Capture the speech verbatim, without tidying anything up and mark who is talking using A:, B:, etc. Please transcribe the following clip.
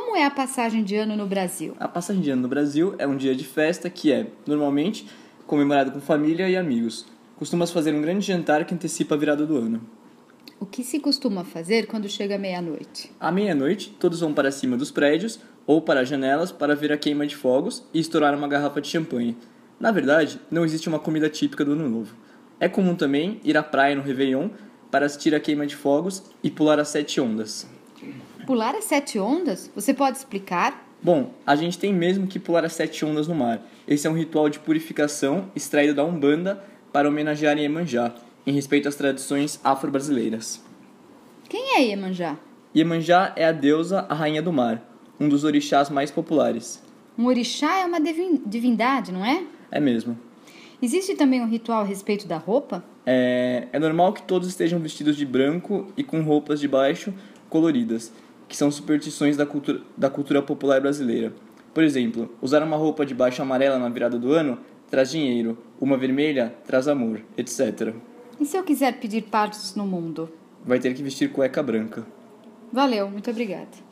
A: como é a passagem de ano no Brasil?
B: A passagem de ano no Brasil é um dia de festa que é, normalmente, comemorado com família e amigos. Costuma-se fazer um grande jantar que antecipa a virada do ano.
A: O que se costuma fazer quando chega a meia-noite?
B: À meia-noite, todos vão para cima dos prédios ou para as janelas para ver a queima de fogos e estourar uma garrafa de champanhe. Na verdade, não existe uma comida típica do Ano Novo. É comum também ir à praia no Réveillon para assistir a queima de fogos e pular as sete ondas.
A: Pular as sete ondas? Você pode explicar?
B: Bom, a gente tem mesmo que pular as sete ondas no mar. Esse é um ritual de purificação extraído da Umbanda para homenagear Iemanjá, em respeito às tradições afro-brasileiras.
A: Quem é Iemanjá?
B: Iemanjá é a deusa, a rainha do mar, um dos orixás mais populares.
A: Um orixá é uma divin- divindade, não é?
B: É mesmo.
A: Existe também um ritual a respeito da roupa?
B: É, é normal que todos estejam vestidos de branco e com roupas de baixo coloridas, que são superstições da cultura, da cultura popular brasileira. Por exemplo, usar uma roupa de baixo amarela na virada do ano traz dinheiro, uma vermelha traz amor, etcétera.
A: E se eu quiser pedir paz no mundo?
B: Vai ter que vestir cueca branca.
A: Valeu, muito obrigada.